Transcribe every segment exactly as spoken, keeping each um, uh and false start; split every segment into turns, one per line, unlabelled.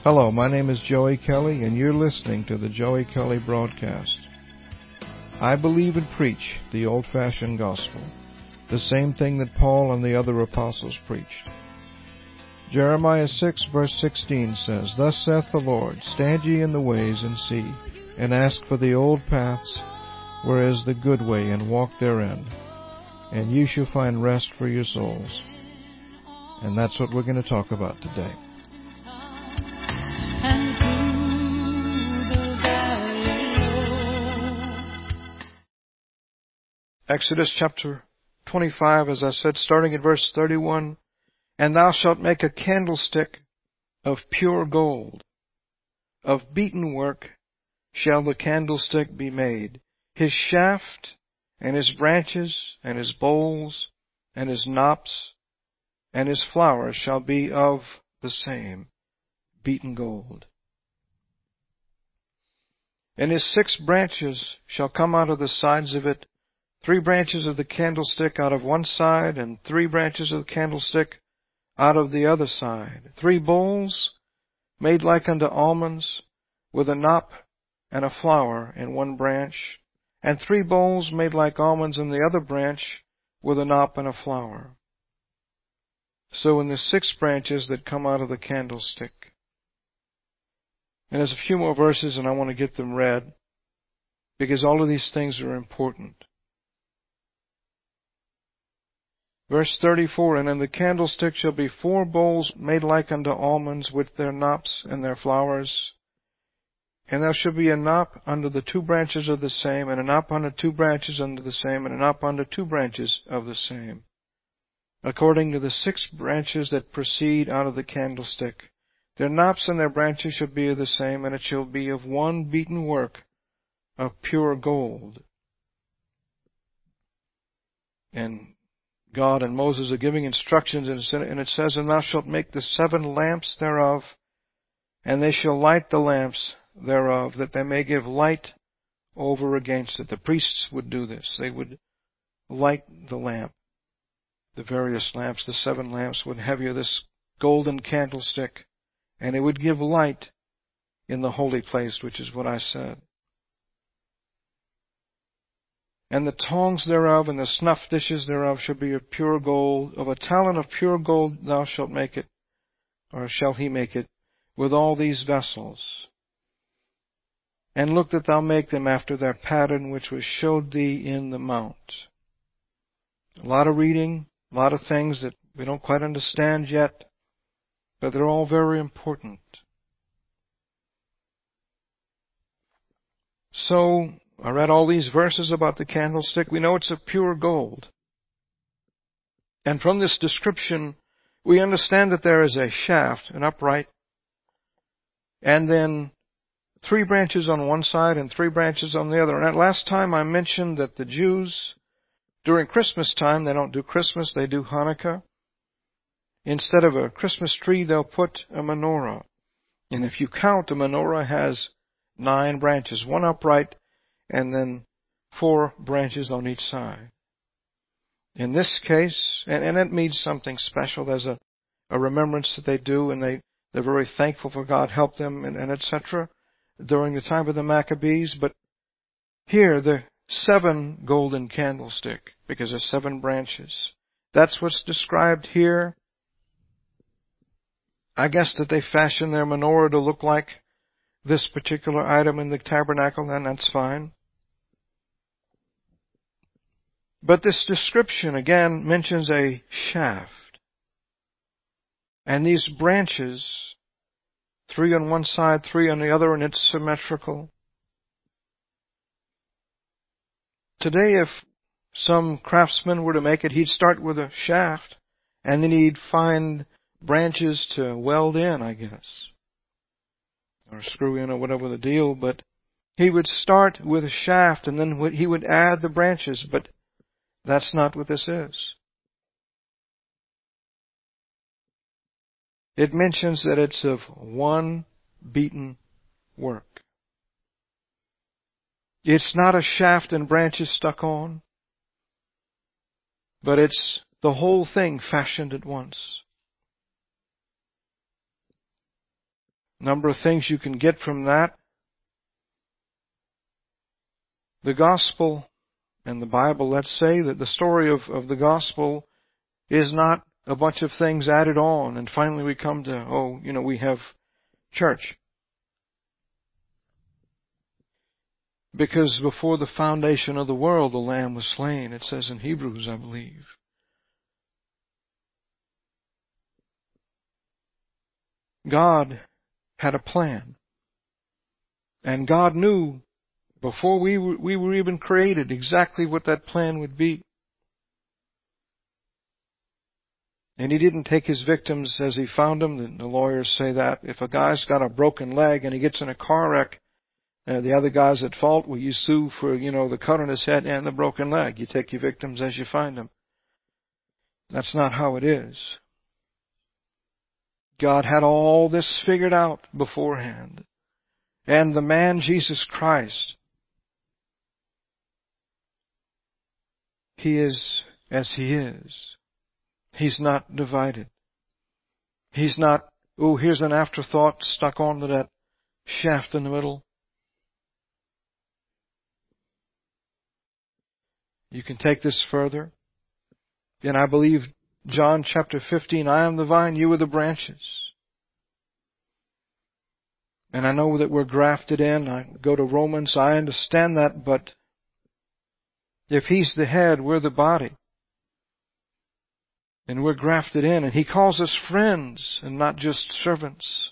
Hello, my name is Joey Kelly, and you're listening to the Joey Kelly Broadcast. I believe and preach the old-fashioned gospel, the same thing that Paul and the other apostles preached. Jeremiah six, verse sixteen says, Thus saith the Lord, Stand ye in the ways and see, and ask for the old paths, where is the good way, and walk therein, and ye shall find rest for your souls. And that's what we're going to talk about today. Exodus chapter twenty-five, as I said, starting at verse thirty-one, And thou shalt make a candlestick of pure gold. Of beaten work shall the candlestick be made. His shaft, and his branches, and his bowls, and his knops, and his flowers shall be of the same, beaten gold. And his six branches shall come out of the sides of it, three branches of the candlestick out of one side, and three branches of the candlestick out of the other side. Three bowls made like unto almonds, with a knop and a flower in one branch, and three bowls made like almonds in the other branch, with a knop and a flower. So in the six branches that come out of the candlestick. And there's a few more verses, and I want to get them read, because all of these things are important. Verse thirty-four, And in the candlestick shall be four bowls made like unto almonds, with their knops and their flowers. And there shall be a knop under the two branches of the same, and a knop under two branches under the same, and a knop under two branches of the same, according to the six branches that proceed out of the candlestick. Their knops and their branches shall be of the same, and it shall be of one beaten work of pure gold. And God and Moses are giving instructions, and it says, And thou shalt make the seven lamps thereof, and they shall light the lamps thereof, that they may give light over against it. The priests would do this. They would light the lamp, the various lamps, the seven lamps would have you this golden candlestick, and it would give light in the holy place, which is what I said. And the tongs thereof and the snuff dishes thereof shall be of pure gold. Of a talent of pure gold thou shalt make it, or shall he make it, with all these vessels. And look that thou make them after their pattern which was showed thee in the mount. A lot of reading, a lot of things that we don't quite understand yet, but they're all very important. So, I read all these verses about the candlestick. We know it's of pure gold. And from this description, we understand that there is a shaft, an upright, and then three branches on one side and three branches on the other. And at last time I mentioned that the Jews, during Christmas time, they don't do Christmas, they do Hanukkah. Instead of a Christmas tree, they'll put a menorah. And if you count, a menorah has nine branches, one upright, and then four branches on each side. In this case, and, and it means something special. There's a, a remembrance that they do, and they, they're very thankful for God help them, and, and et cetera during the time of the Maccabees. But here, the seven golden candlestick, because there's seven branches. That's what's described here. I guess that they fashioned their menorah to look like this particular item in the tabernacle, and that's fine. But this description, again, mentions a shaft. And these branches, three on one side, three on the other, and it's symmetrical. Today, if some craftsman were to make it, he'd start with a shaft, and then he'd find branches to weld in, I guess, or screw in, or whatever the deal. But he would start with a shaft, and then he would add the branches. But that's not what this is. It mentions that it's of one beaten work. It's not a shaft and branches stuck on, but it's the whole thing fashioned at once. Number of things you can get from that. The gospel and the Bible, let's say that the story of, of the gospel is not a bunch of things added on and finally we come to, oh, you know, we have church. Because before the foundation of the world, the Lamb was slain. It says in Hebrews, I believe. God had a plan. And God knew before we were, we were even created exactly what that plan would be. And He didn't take His victims as He found them. The lawyers say that. If a guy's got a broken leg and he gets in a car wreck, Uh, the other guy's at fault. Well, you sue for, you know, the cut on his head and the broken leg. You take your victims as you find them. That's not how it is. God had all this figured out beforehand. And the man, Jesus Christ, He is as He is. He's not divided. He's not, oh, here's an afterthought stuck onto that shaft in the middle. You can take this further. And I believe John chapter fifteen, I am the vine, you are the branches. And I know that we're grafted in. I go to Romans, I understand that, but if He's the head, we're the body. And we're grafted in, and He calls us friends and not just servants.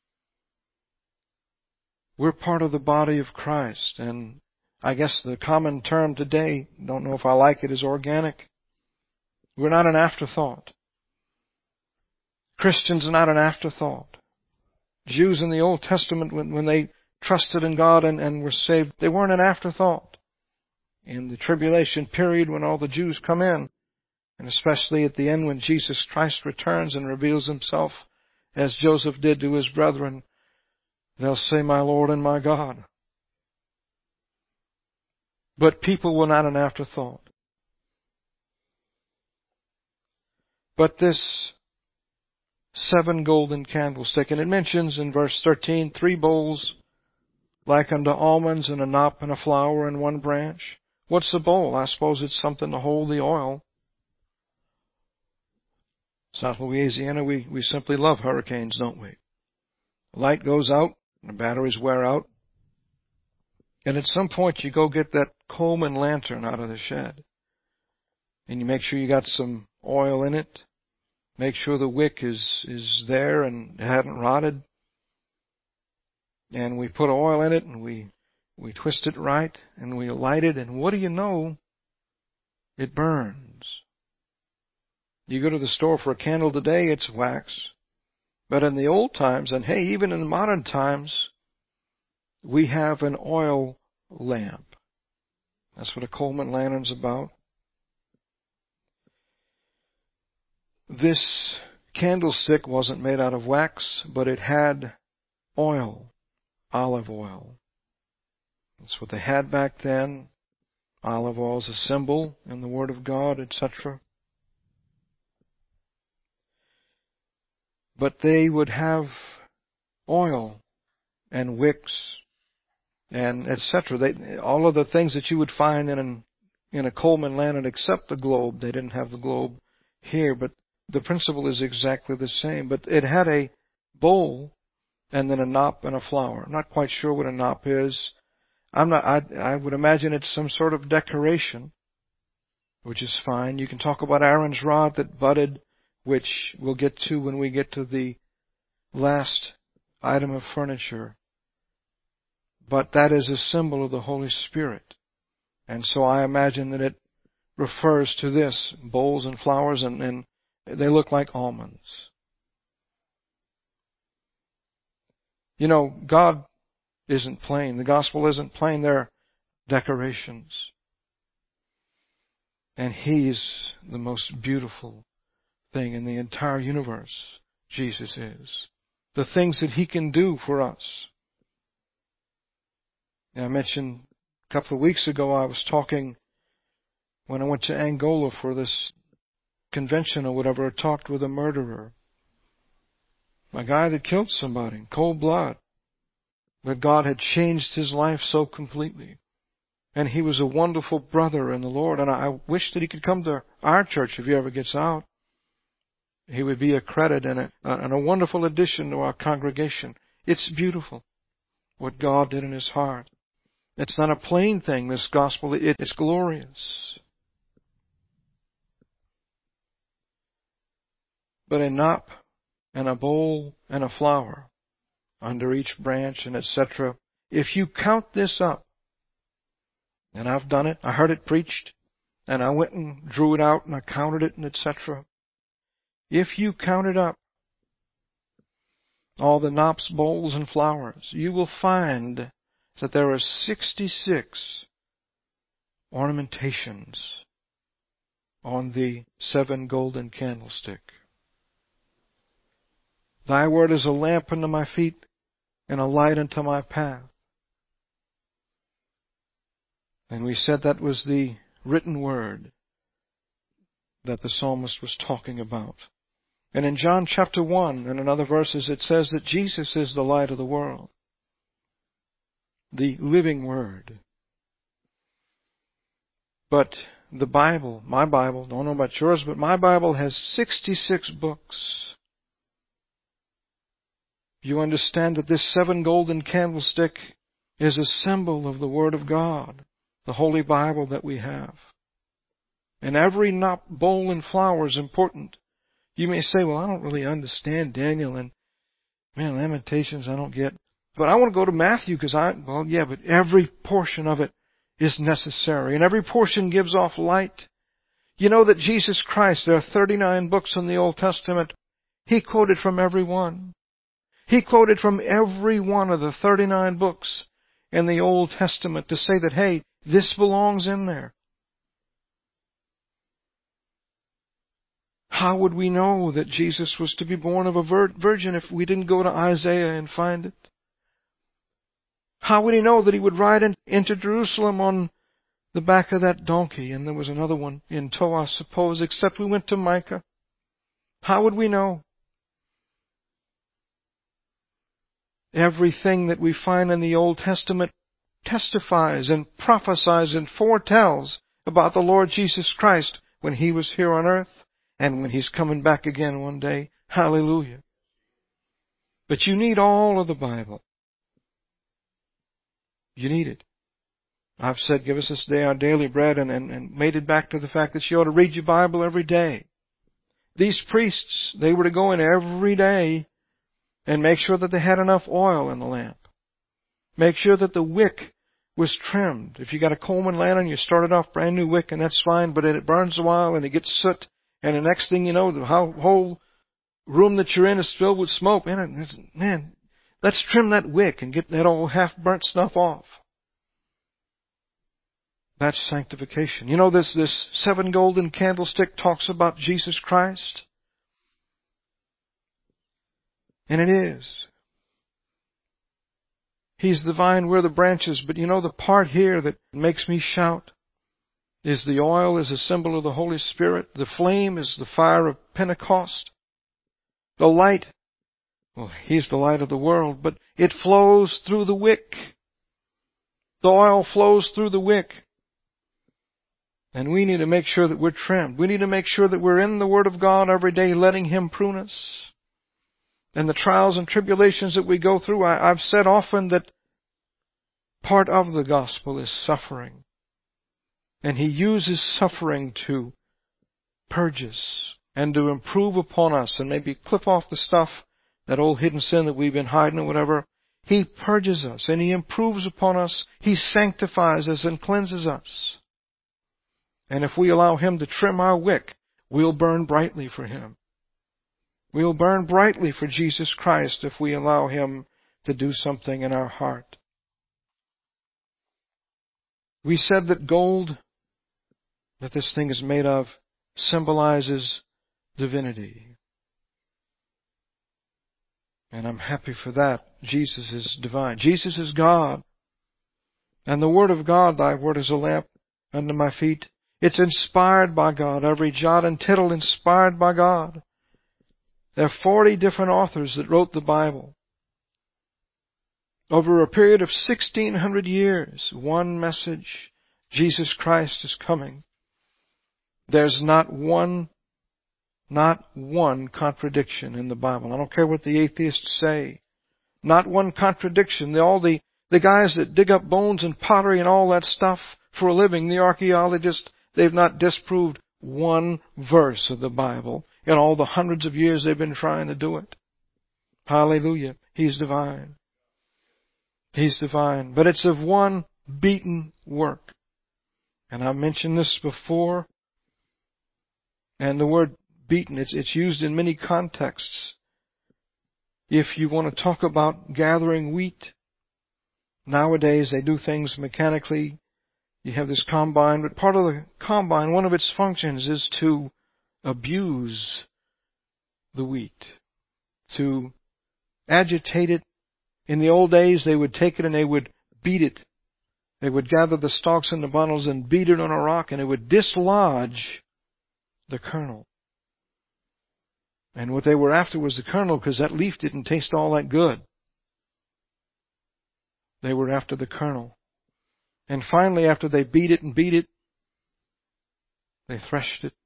We're part of the body of Christ, and I guess the common term today, don't know if I like it, is organic. We're not an afterthought. Christians are not an afterthought. Jews in the Old Testament, when, when they trusted in God and, and were saved, they weren't an afterthought. In the tribulation period, when all the Jews come in, and especially at the end when Jesus Christ returns and reveals Himself, as Joseph did to his brethren, they'll say, my Lord and my God. But people were not an afterthought. But this seven golden candlestick, and it mentions in verse thirteen, three bowls like unto almonds, and a knop and a flower and one branch. What's the bowl? I suppose it's something to hold the oil. South Louisiana, we, we simply love hurricanes, don't we? The light goes out, and the batteries wear out. And at some point you go get that Coleman lantern out of the shed. And you make sure you got some oil in it. Make sure the wick is, is there and it hadn't rotted. And we put oil in it and we, we twist it right and we light it, and what do you know? It burns. You go to the store for a candle today, it's wax. But in the old times, and hey, even in the modern times, we have an oil lamp. That's what a Coleman lantern's about. This candlestick wasn't made out of wax, but it had oil, olive oil. That's what they had back then. Olive oil is a symbol in the Word of God, et cetera. But they would have oil and wicks and et cetera. They, all of the things that you would find in an, in a Coleman lantern, except the globe. They didn't have the globe here, but the principle is exactly the same. But it had a bowl and then a knop and a flower. I'm not quite sure what a knop is. I'm not. I, I would imagine it's some sort of decoration, which is fine. You can talk about Aaron's rod that budded, which we'll get to when we get to the last item of furniture. But that is a symbol of the Holy Spirit. And so I imagine that it refers to this, bowls and flowers, and, and they look like almonds. You know, God isn't plain. The gospel isn't plain. They're decorations. And He's the most beautiful thing in the entire universe. Jesus is. The things that He can do for us. And I mentioned a couple of weeks ago, I was talking when I went to Angola for this convention or whatever, I talked with a murderer. A guy that killed somebody in cold blood. But God had changed his life so completely. And he was a wonderful brother in the Lord. And I wish that he could come to our church if he ever gets out. He would be a credit and a, and a wonderful addition to our congregation. It's beautiful what God did in his heart. It's not a plain thing, this gospel. It, it's glorious. But a knot and a bowl and a flower under each branch and et cetera. If you count this up, and I've done it, I heard it preached, and I went and drew it out and I counted it and et cetera. If you count it up, all the knops, bowls, and flowers, you will find that there are sixty-six ornamentations on the seven golden candlestick. Thy word is a lamp unto my feet and a light unto my path. And we said that was the written word that the psalmist was talking about. And in John chapter one and in other verses it says that Jesus is the light of the world. The living word. But the Bible, my Bible, don't know about yours, but my Bible has sixty-six books. You understand that this seven golden candlestick is a symbol of the Word of God, the Holy Bible that we have. And every knot, bowl, and flower is important. You may say, well, I don't really understand Daniel and, man, Lamentations I don't get. But I want to go to Matthew because I, well, yeah, but every portion of it is necessary. And every portion gives off light. You know that Jesus Christ, there are thirty-nine books in the Old Testament. He quoted from every one. He quoted from every one of the thirty-nine books in the Old Testament to say that, hey, this belongs in there. How would we know that Jesus was to be born of a virgin if we didn't go to Isaiah and find it? How would he know that he would ride in, into Jerusalem on the back of that donkey? And there was another one in tow, I suppose, except we went to Micah. How would we know? Everything that we find in the Old Testament testifies and prophesies and foretells about the Lord Jesus Christ when He was here on earth and when He's coming back again one day. Hallelujah. But you need all of the Bible. You need it. I've said, give us this day our daily bread, and, and, and made it back to the fact that you ought to read your Bible every day. These priests, they were to go in every day and make sure that they had enough oil in the lamp. Make sure that the wick was trimmed. If you got a Coleman lantern, you started off brand new wick, and that's fine, but it burns a while and it gets soot, and the next thing you know, the whole room that you're in is filled with smoke. Man, man, let's trim that wick and get that old half-burnt stuff off. That's sanctification. You know, this, this seven golden candlestick talks about Jesus Christ. And it is. He's the vine, we're the branches. But you know, the part here that makes me shout is the oil is a symbol of the Holy Spirit. The flame is the fire of Pentecost. The light, well, He's the light of the world, but it flows through the wick. The oil flows through the wick. And we need to make sure that we're trimmed. We need to make sure that we're in the Word of God every day, letting Him prune us. And the trials and tribulations that we go through, I, I've said often that part of the gospel is suffering. And He uses suffering to purge us and to improve upon us and maybe clip off the stuff, that old hidden sin that we've been hiding or whatever. He purges us and He improves upon us. He sanctifies us and cleanses us. And if we allow Him to trim our wick, we'll burn brightly for Him. We'll burn brightly for Jesus Christ if we allow Him to do something in our heart. We said that gold that this thing is made of symbolizes divinity. And I'm happy for that. Jesus is divine. Jesus is God. And the Word of God, Thy Word is a lamp unto my feet. It's inspired by God. Every jot and tittle inspired by God. There are forty different authors that wrote the Bible. Over a period of sixteen hundred years, one message: Jesus Christ is coming. There's not one, not one contradiction in the Bible. I don't care what the atheists say. Not one contradiction. The, all the, the guys that dig up bones and pottery and all that stuff for a living, the archaeologists, they've not disproved one verse of the Bible in all the hundreds of years they've been trying to do it. Hallelujah. He's divine. He's divine. But it's of one beaten work. And I mentioned this before. And the word beaten, it's, it's used in many contexts. If you want to talk about gathering wheat, nowadays they do things mechanically. You have this combine, but part of the combine, one of its functions is to abuse the wheat, to agitate it. In the old days, they would take it and they would beat it. They would gather the stalks in the bundles and beat it on a rock, and it would dislodge the kernel. And what they were after was the kernel, because that leaf didn't taste all that good. They were after the kernel. And finally, after they beat it and beat it, they threshed it.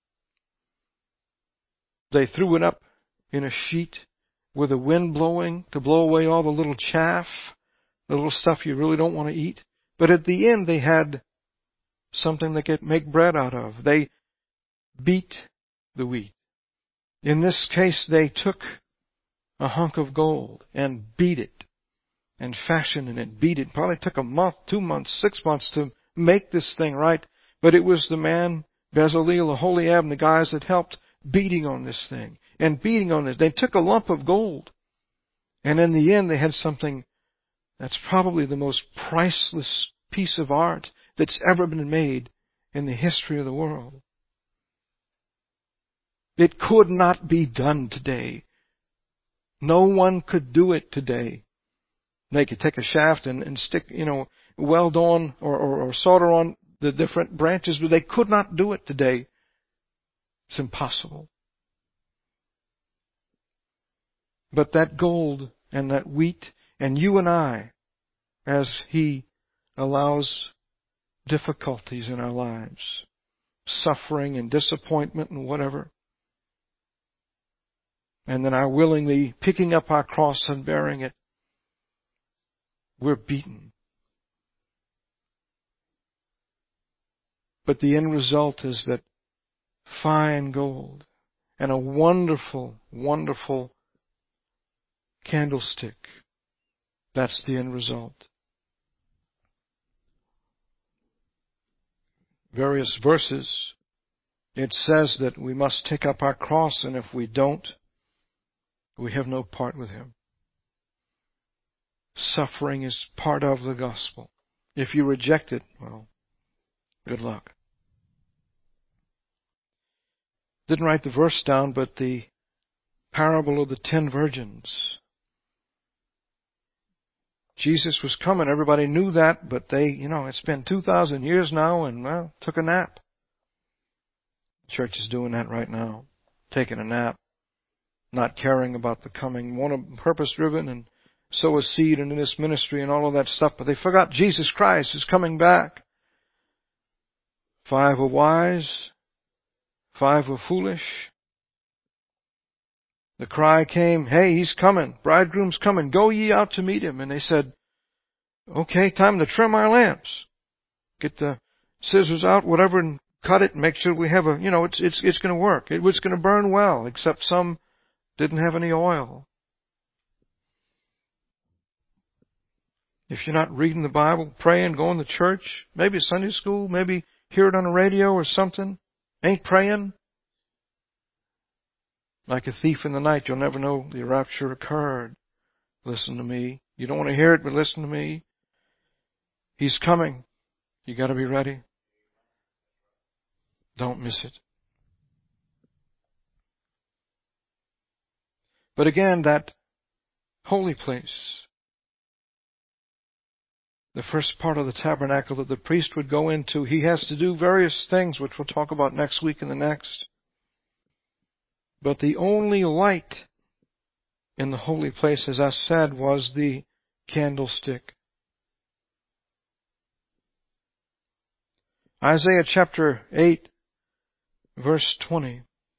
They threw it up in a sheet with the wind blowing to blow away all the little chaff, the little stuff you really don't want to eat. But at the end, they had something they could make bread out of. They beat the wheat. In this case, they took a hunk of gold and beat it and fashioned it and beat it. Probably took a month, two months, six months to make this thing right. But it was the man, Bezaleel, Aholiab, and the guys that helped beating on this thing and beating on it. They took a lump of gold, and in the end they had something that's probably the most priceless piece of art that's ever been made in the history of the world. It could not be done today. No one could do it today. They could take a shaft and, and stick, you know, weld on or, or, or solder on the different branches, but they could not do it today. It's impossible. But that gold and that wheat and you and I, as He allows difficulties in our lives, suffering and disappointment and whatever, and then our willingly picking up our cross and bearing it, we're beaten. But the end result is that fine gold and a wonderful, wonderful candlestick. That's the end result. Various verses, it says that we must take up our cross, and if we don't, we have no part with Him. Suffering is part of the gospel. If you reject it, well, good luck. Didn't write the verse down, but the parable of the ten virgins. Jesus was coming. Everybody knew that, but they, you know, it's been two thousand years now, and, well, took a nap. The church is doing that right now. Taking a nap. Not caring about the coming. Want to purpose-driven and sow a seed into this ministry and all of that stuff, but they forgot Jesus Christ is coming back. Five were wise. Five were foolish. The cry came, hey, He's coming. Bridegroom's coming. Go ye out to meet Him. And they said, okay, time to trim our lamps. Get the scissors out, whatever, and cut it and make sure we have a, you know, it's, it's, it's going to work. It was going to burn well, except some didn't have any oil. If you're not reading the Bible, praying, going to church, maybe Sunday school, maybe hear it on the radio or something, ain't praying, like a thief in the night, you'll never know the rapture occurred. Listen to me. You don't want to hear it, but listen to me. He's coming. You got to be ready. Don't miss it. But again, that holy place, the first part of the tabernacle that the priest would go into, he has to do various things, which we'll talk about next week and the next. But the only light in the holy place, as I said, was the candlestick. Isaiah chapter eight, verse twenty.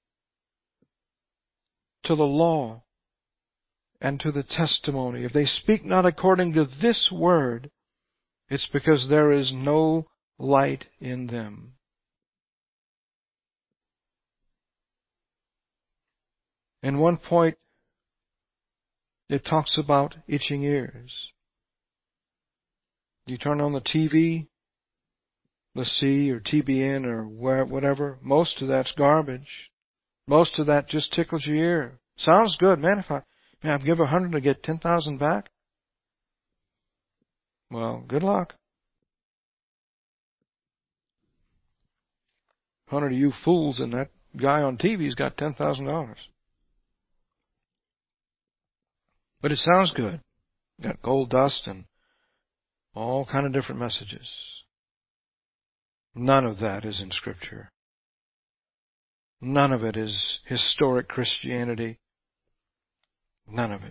To the law and to the testimony, if they speak not according to this word, it's because there is no light in them. In one point, it talks about itching ears. You turn on the T V, the C or T B N or where, whatever, most of that's garbage. Most of that just tickles your ear. Sounds good, man. If I, man, I'd give a hundred to get ten thousand back. Well, good luck. Hundred of you fools, and that guy on T V's got ten thousand dollars. But it sounds good. Got gold dust and all kind of different messages. None of that is in Scripture. None of it is historic Christianity. None of it.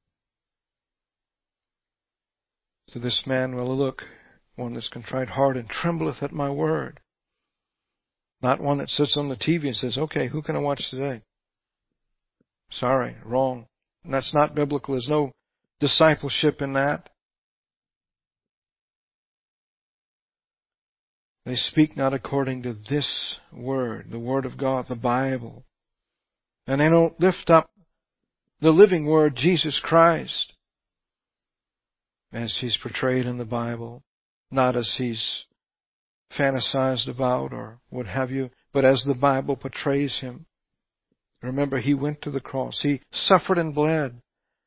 So this man will look, one that's contrite heart and trembleth at my word. Not one that sits on the T V and says, okay, who can I watch today? Sorry, wrong. And that's not biblical. There's no discipleship in that. They speak not according to this word, the Word of God, the Bible. And they don't lift up the living Word, Jesus Christ, as He's portrayed in the Bible, not as He's fantasized about or what have you, but as the Bible portrays Him. Remember, He went to the cross. He suffered and bled.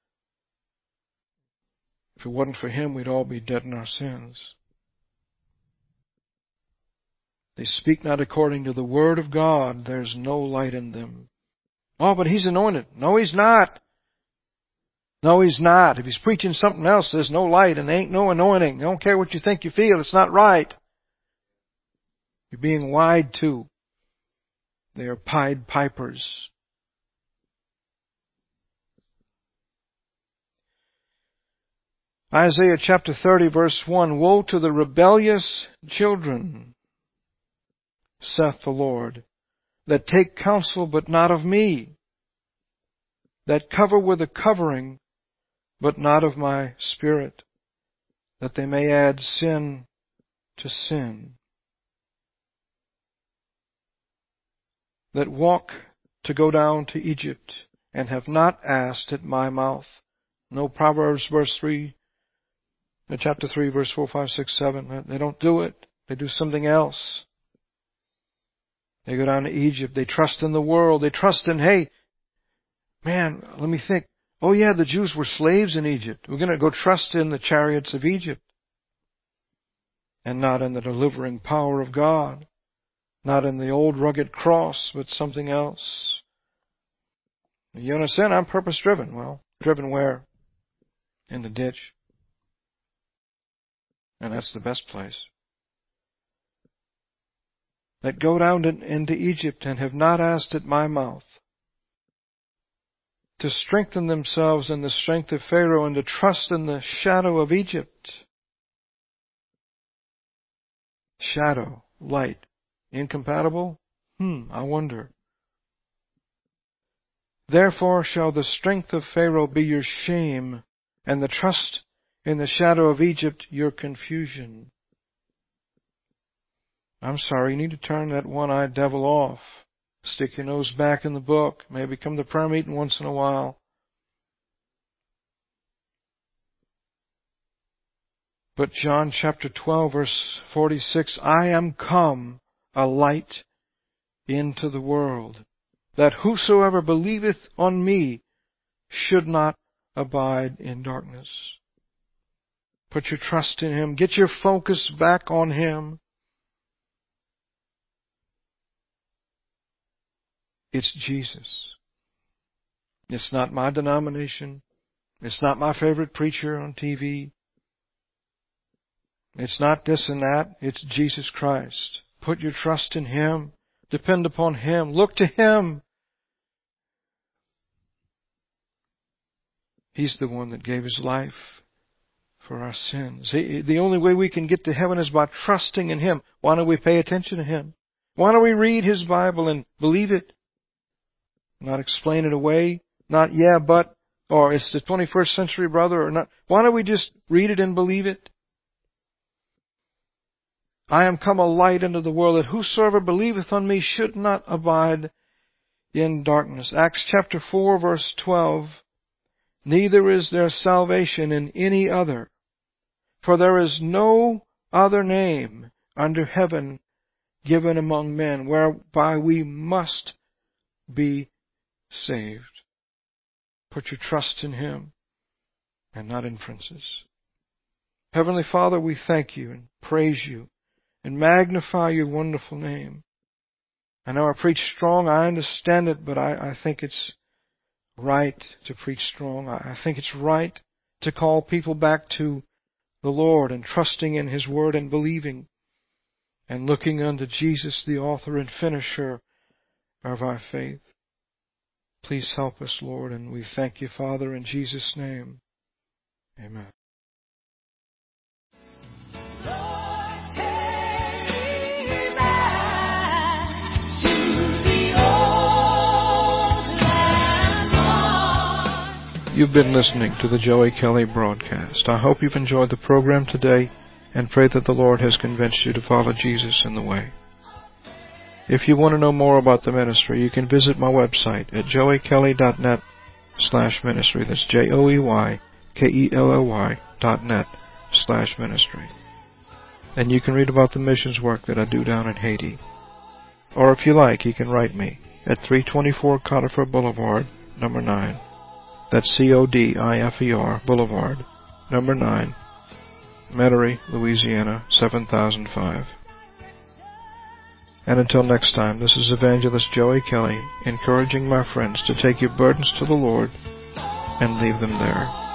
If it wasn't for Him, we'd all be dead in our sins. They speak not according to the Word of God. There's no light in them. Oh, but he's anointed. No, he's not. No, he's not. If he's preaching something else, there's no light and there ain't no anointing. I don't care what you think you feel. It's not right. You're being lied to. They are Pied Pipers. Isaiah chapter thirty, verse one. Woe to the rebellious children, saith the Lord, that take counsel but not of me, that cover with a covering but not of my Spirit, that they may add sin to sin, that walk to go down to Egypt and have not asked at my mouth. No, Proverbs verse three, chapter three, verse four, five, six, seven. They don't do it. They do something else. They go down to Egypt. They trust in the world. They trust in, hey, man, let me think. Oh yeah, the Jews were slaves in Egypt. We're going to go trust in the chariots of Egypt and not in the delivering power of God. Not in the old rugged cross, but something else. You understand? I'm purpose driven. Well, driven where? In the ditch. And that's the best place. That go down into Egypt and have not asked at my mouth, to strengthen themselves in the strength of Pharaoh and to trust in the shadow of Egypt. Shadow, light, incompatible? Hmm, I wonder. Therefore shall the strength of Pharaoh be your shame, and the trust in the shadow of Egypt your confusion. I'm sorry, you need to turn that one-eyed devil off. Stick your nose back in the book. Maybe come to prayer meeting once in a while. But John chapter twelve, verse forty-six, I am come a light into the world, that whosoever believeth on me should not abide in darkness. Put your trust in Him. Get your focus back on Him. It's Jesus. It's not my denomination. It's not my favorite preacher on T V. It's not this and that. It's Jesus Christ. Put your trust in Him. Depend upon Him. Look to Him. He's the one that gave His life for our sins. He, the only way we can get to heaven is by trusting in Him. Why don't we pay attention to Him? Why don't we read His Bible and believe it? Not explain it away. Not, yeah, but, or it's the twenty-first century, brother, or not. Why don't we just read it and believe it? I am come a light into the world, that whosoever believeth on me should not abide in darkness. Acts chapter four, verse twelve. Neither is there salvation in any other, for there is no other name under heaven given among men whereby we must be saved. Put your trust in Him and not in princes. Heavenly Father, we thank You and praise You and magnify Your wonderful name. I know I preach strong, I understand it, but I, I think it's right to preach strong. I think it's right to call people back to the Lord and trusting in His Word and believing and looking unto Jesus, the author and finisher of our faith. Please help us, Lord, and we thank You, Father, in Jesus' name. Amen. You've been listening to the Joey Kelly broadcast. I hope you've enjoyed the program today and pray that the Lord has convinced you to follow Jesus in the way. If you want to know more about the ministry, you can visit my website at joey kelly dot net slash ministry. That's J O E Y K E L L Y dot net slash ministry. And you can read about the missions work that I do down in Haiti. Or if you like, you can write me at three twenty-four Codifer Boulevard, number nine. That's C O D I F E R Boulevard, number nine, Metairie, Louisiana, seven thousand five. And until next time, this is Evangelist Joey Kelly, encouraging my friends to take your burdens to the Lord and leave them there.